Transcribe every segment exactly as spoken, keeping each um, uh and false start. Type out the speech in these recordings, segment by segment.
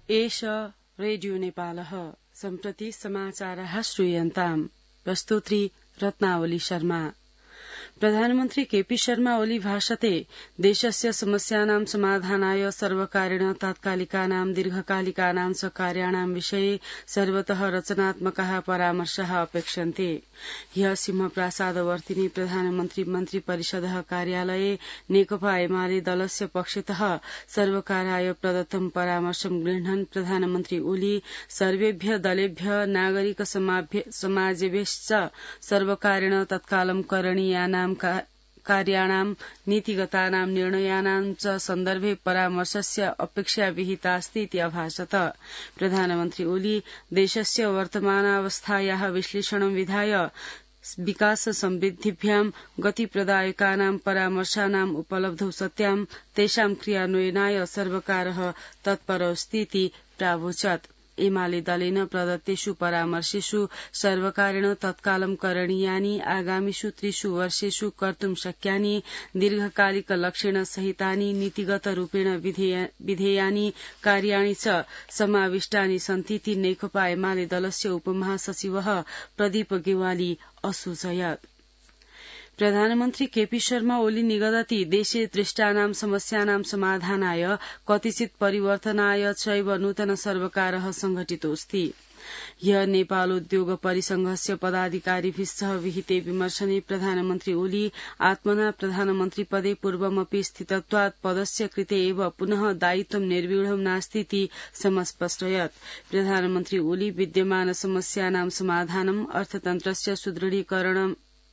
एष रेडियो नेपालः सम्प्रति समाचारः श्रूयन्ताम् प्रस्तुत्री रत्नावली शर्मा। प्रधानमन्त्री केपी शर्मा ओली भाषते देशस्य समस्यानां समाधानाय सर्वकारेण तात्कालिकानां दीर्घकालिकानां च कार्याणां विषये सर्वतः रचनात्मकः परामर्शः अपेक्षन्ते। ह्यः सिंहप्रासादवर्तिनि प्रधानमन्त्री मन्त्री परिषदः कार्यालये नेकपा एमाले दलस्य पक्षतः सर्वकाराय प्रदत्तं परामर्शं गृह्णन् प्रधानमन्त्री ओली सर्वेभ्य दलेभ्य नागरिक समाजेभ्यश्च सर्वकारेण तत्कालं करणीयानां कार्याणां नीतिगतानां निर्णयानां च सन्दर्भे परामर्शस्य अपेक्षा विहितास्ति इति अभाषत। प्रधानमन्त्री ओली देशस्य वर्तमानावस्थायाः विश्लेषणं विधाय विकास समृद्धिभ्यां गति प्रदायकानां परामर्शानां उपलब्धौ सत्यां तेषां क्रियान्वयनाय सर्वकारः तत्परोऽस्ति इति प्रावोचत्। एमाले दलेन प्रदत्तेषु परामर्शेषु सर्वकारेण तत्कालं करणीयानि आगामिषु त्रिषु वर्षेषु कर्तुं शक्यानि दीर्घकालिक लक्ष्यण सहितानि नीतिगत रूपेण विधेयानि कार्याणि च समाविष्टानि सन्ति इति नेकपा एमाले दलस्य उपमहासचिवः प्रदीप गेवाली असूचयत्। प्रधानमन्त्री केपी शर्मा ओली निगदति देशे दृष्टानां समस्यानां समाधानाय कतिचित् परिवर्तनाय चैव नूतन सर्वकारः संघटितोऽस्ति। ह्यः नेपालोद्योग परिसंघस्य पदाधिकारिभिः सह विहिते विमर्शने प्रधानमन्त्री ओली आत्मना प्रधानमन्त्री पदे पूर्वमपि स्थितत्वात् पदस्य कृते एव पुनः दायित्वं निर्व्यूढं नास्ति इति समस्पष्टयत्। प्रधानमन्त्री ओली विद्यमान समस्यानां समाधानम् अर्थतन्त्रस्य सुदृढीकरणम्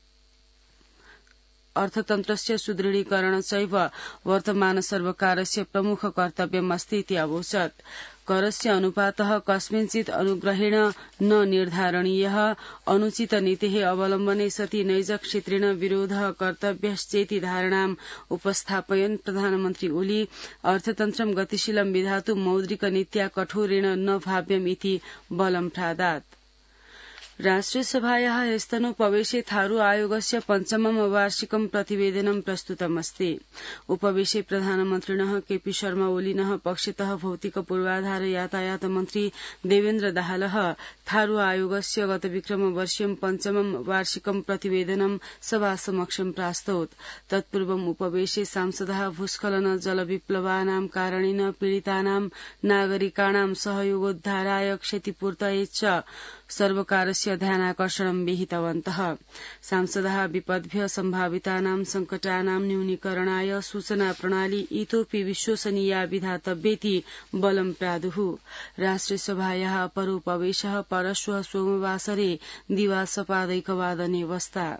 अर्थतन्त्रस्य सुदृढीकरण चैव वर्तमान सर्वकारस्य प्रमुख कर्तव्यम् अस्ति इति अवोचत्। करस्य अनुपातः कस्मिंचित् अनुग्रहेण न निर्धारणीयः अनुचित नीतेः अवलम्बने सति नैज क्षेत्रेण विरोधः कर्तव्यश्चेति धारणाम् उपस्थापयन् प्रधानमन्त्री ओली अर्थतन्त्रं गतिशीलं विधातुं मौद्रिकनीत्या कठोरेण न भाव्यम् इति बलं प्रादात्। राष्ट्रियसभायाः ह्यस्तनोपवेशे थारू आयोगस्य पञ्चमं वार्षिकं प्रतिवेदनं प्रस्तुतमस्ति। उपवेशे प्रधानमन्त्रिणः केपी शर्मा ओलिनः पक्षतः भौतिक पूर्वाधार यातायात मन्त्री देवेन्द्र दाहालः थारू आयोगस्य गत विक्रम वर्षीयं पञ्चमं वार्षिकं प्रतिवेदनं सभासमक्षं प्रास्तौत्। तत्पूर्वम् उपवेशे सांसदः भूस्खलन जलविप्लवानां कारणेन पीडितानां नागरिकाणां सहयोगोद्धाराय क्षतिपूर्तये च सर्वकारस्य ध्यानाकर्षणं विहितवन्तः। सांसदः विपद्भ्य सम्भावितानां संकटानां न्यूनीकरणाय सूचना प्रणाली इतोपि विश्वसनीया विधातव्येति बलं प्रादुः। राष्ट्रियसभायाः अपरोपवेशः परश्वः सोमवासरे दिवासपादैकवादने वस्ता।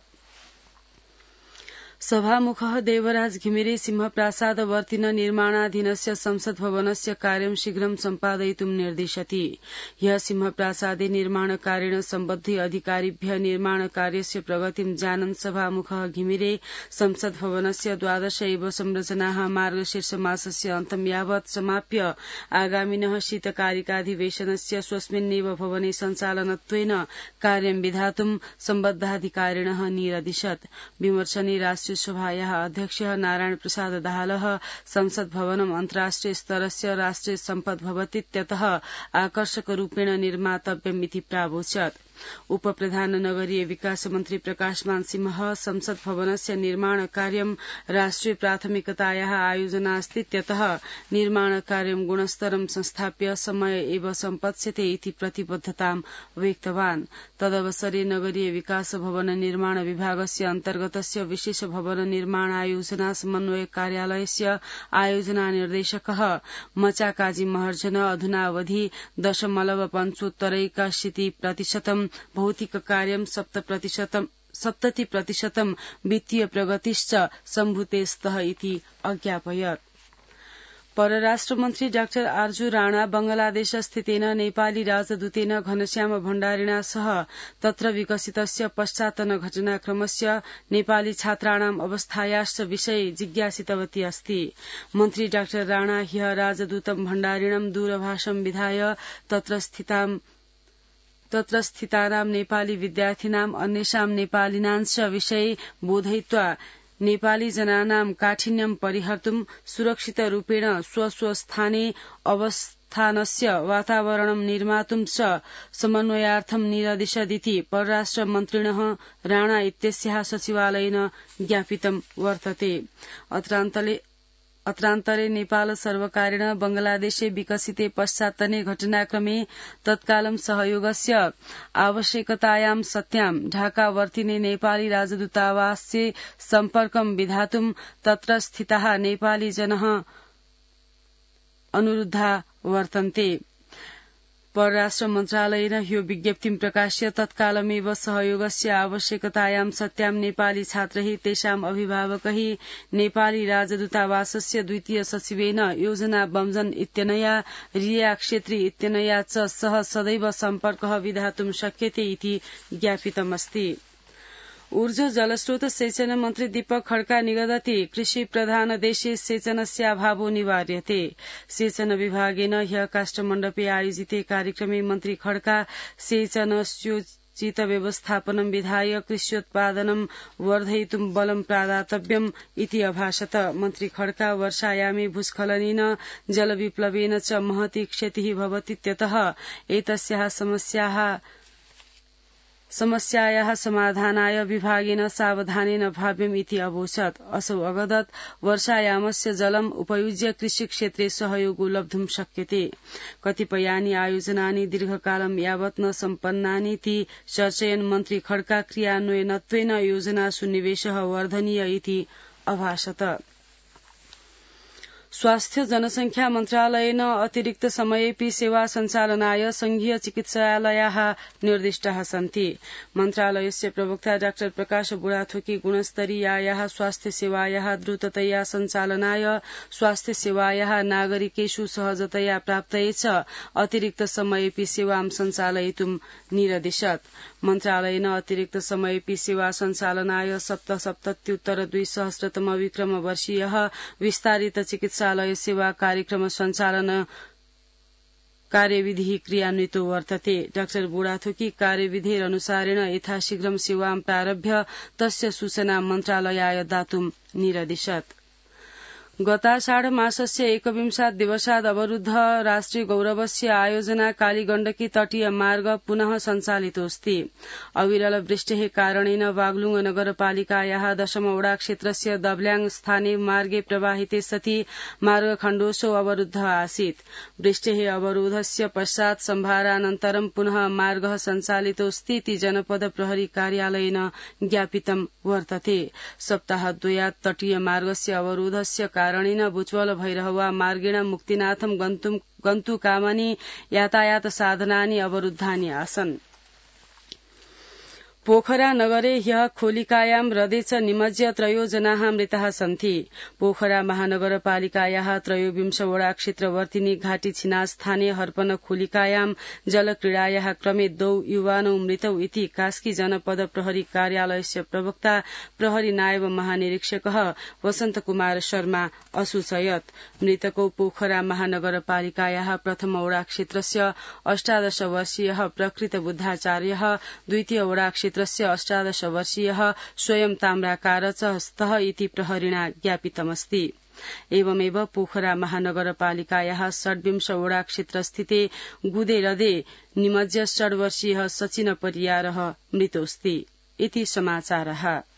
सभामुखः देवराज घिमिरे सिंहप्रासादवर्तिन निर्माणाधीनस्य संसद भवनस्य कार्यं शीघ्रं सम्पादयितुं निर्दिशति। ह्यः सिंहप्रासादे निर्माणकार्येण सम्बद्धि अधिकारिभ्यः निर्माणकार्यस्य प्रगतिं जानन् सभामुखः घिमिरे संसद भवनस्य द्वादश एव संरचनाः मार्गशीर्षमासस्य अन्तं यावत् समाप्य आगामिनः शीतकालिकाधिवेशनस्य स्वस्मिन्नेव भवने सञ्चालनत्वेन कार्यं विधातुं सम्बद्धाधिकारिणः निरदिशत्। विमर्शने राष्ट्रियसभायाः अध्यक्षः नारायण प्रसाद दाहालः संसद भवनम् अन्ताराष्ट्रिय स्तरस्य राष्ट्रिय सम्पद भवतीत्यतः आकर्षकरूपेण निर्मातव्यम् इति प्रावोचत्। उपप्रधान नगरीय विकास मन्त्री प्रकाशमान सिंह संसद भवनस्य निर्माण कार्यं राष्ट्रिय प्राथमिकतायाः आयोजनास्तीत्यतः निर्माण कार्यं गुणस्तरं संस्थाप्य समय एव सम्पत्स्यते इति प्रतिबद्धतां व्यक्तवान्। तदवसरे नगरीय विकास भवन निर्माण विभागस्य अन्तर्गतस्य विशेष भवन निर्माण आयोजना समन्वय कार्यालयस्य आयोजना निर्देशकः मचाकाजी महर्जन अधुनावधि दशमलव पञ्चोत्तरैकाशीति प्रतिशतम् भौतिक कार्यं सप्त प्रतिशतम् सप्तति प्रतिशतं वित्तीय प्रगतिश्च सम्भूते स्तः इति अज्ञापयत्। परराष्ट्र मन्त्री डाक्टर आर्जु राणा बंगलादेश स्थितेन नेपाली राजदूतेन घनश्याम भण्डारिणा सह तत्र विकसितस्य पश्चातन घटनाक्रमस्य नेपाली छात्राणाम् अवस्थायाश्च विषये जिज्ञासितवती अस्ति। मन्त्री डाक्टर राणा ह्यः राजदूतं भण्डारिणं दूरभाषं विधाय तत्र स्थितां तत्र स्थितानां नेपाली विद्यार्थिनाम् अन्येषां नेपालिनांश्च विषये बोधयित्वा नेपाली जनानां काठिन्यं परिहर्तुं सुरक्षित रूपेण स्व स्व स्थाने उत्थानस्य वातावरणं निर्मातुं च समन्वयार्थं निरदिशदिति परराष्ट्र मन्त्रिणः राणा इत्यस्याः सचिवालयेन ज्ञापितं वर्तते। अत्रान्तले अत्रान्तरे नेपाल सर्वकारेण बंगलादेशे विकसिते पश्चात्तने घटनाक्रमे तत्कालं सहयोगस्य आवश्यकतायां सत्यां ढाकावर्तिने नेपाली राजदूतावाससे सम्पर्कं विधातुं तत्र स्थिताः नेपाली जनः अनुरुद्धा वर्तन्ते। परराष्ट्र मन्त्रालयेन ह्यो विज्ञप्तिं प्रकाश्य तत्कालमेव सहयोगस्य आवश्यकतायां सत्यां नेपाली छात्रैः तेषाम् अभिभावकैः नेपाली राजदूतावासस्य द्वितीय सचिवेन योजना बमजन इत्यनया रिया क्षेत्री इत्यनया च सह सदैव सम्पर्कः विधातुं शक्यते इति ज्ञापितमस्ति। ऊर्जा जलस्रोत सेचन मन्त्री दीपक खड्का निगदति कृषि प्रधान देशे सेचनस्याभावो निवार्यते। सेचन विभागेन ह्यः काष्ठमण्डपे आयोजिते कार्यक्रमे मन्त्री खड्का सेचनस्योचित व्यवस्थापनं विधाय कृष्योत्पादनं वर्धयितुं बलं प्रादातव्यम् इति अभाषत। मन्त्री खड्का वर्षायामे भूस्खलनेन जलविप्लवेन च महती क्षतिः भवतीत्यतः एतस्याः समस्याः समस्यायाः समाधानाय विभागेन सावधानेन भाव्यम् इति अवोचत्। असौ अवदत् वर्षायामस्य जलम् उपयुज्य कृषिक्षेत्रे सहयोगो लब्धुं शक्यते। कतिपयानि आयोजनानि दीर्घकालं यावत् न सम्पन्नानीति चर्चयन् मन्त्री खड्का क्रियान्वयनत्वेन योजनासु निवेशः वर्धनीय इति अभाषत। स्वास्थ्य जनसंख्या मन्त्रालयेन अतिरिक्त समयेपि सेवा सञ्चालनाय संघीय चिकित्सालयाः निर्दिष्टाः सन्ति। मन्त्रालयस्य प्रवक्ता डाक्टर प्रकाश बुढाथोकी गुणस्तरीयायाः स्वास्थ्य सेवायाः द्रुततया सञ्चालनाय स्वास्थ्य सेवायाः नागरिकेषु सहजतया प्राप्तये च अतिरिक्त समयेपि सेवां सञ्चालयितुं निरदिशत्। मन्त्रालयेन अतिरिक्त समयेपि सेवा सञ्चालनाय सप्तसप्तत्युत्तर द्विसहस्रतम विक्रम वर्षीयः विस्तारित चिकित्सालय सेवा कार्यक्रम सञ्चालन कार्यविधिः क्रियान्वितो वर्तते। डाक्टर बुढाथोकी कार्यविधिरनुसारेण यथाशीघ्रं सेवां प्रारभ्य तस्य सूचना मन्त्रालयाय दातुं निरदिशत्। गताषाढ मासस्य एकविंशात् दिवसात् अवरुद्ध राष्ट्रिय गौरवस्य आयोजना कालीगण्डकी तटीय मार्ग पुनः सञ्चालितोऽस्ति। अविरल वृष्टेः कारणेन बागलुङ नगरपालिकायाः दशमवडा क्षेत्रस्य दब्ल्याङ स्थाने मार्गे प्रवाहिते सति मार्गखण्डोऽसौ अवरुद्ध आसीत्। वृष्टेः अवरोधस्य पश्चात् सम्भारानन्तरं पुनः मार्गः सञ्चालितोऽस्तीति जनपद प्रहरी कार्यालयेन ज्ञापितं वर्तते। सप्ताहद्वयात् तटीय मार्गस्य अवरोधस्य कारणेन बुच्वल भैरहवा मार्गेण मुक्तिनाथं गन्तुकामानि यातायात साधनानि अवरुद्धानि आसन्। पोखरा नगरे ह्यः खोलिकायां हृदे च निमज्य त्रयो जनाः मृताः सन्ति। पोखरा महानगरपालिकायाः त्रयोविंश वडा क्षेत्रवर्तिनी घाटी छिनाज स्थाने हर्पन खोलिकायां जलक्रीडायाः क्रमे द्वौ युवानौ मृतौ इति कास्की जनपद प्रहरी कार्यालयस्य प्रवक्ता प्रहरी नायब महानिरीक्षकः वसन्त कुमार शर्मा असूचयत्। मृतकौ पोखरा महानगरपालिकायाः प्रथम वडा क्षेत्रस्य अष्टादश वर्षीयः प्रकृत बुद्धाचार्यः, द्वितीय वडा क्षेत्र अष्टादश वर्षीयः स्वयं ताम्राकार च स्तः इति प्रहरिणा ज्ञापितमस्ति। एवमेव पोखरा महानगरपालिकायाः षड्विंश वडा क्षेत्रस्थिते गुदे हृदे निमज्य षड्वर्षीयः सचिन परियारः मृतोऽस्ति इति समाचारः।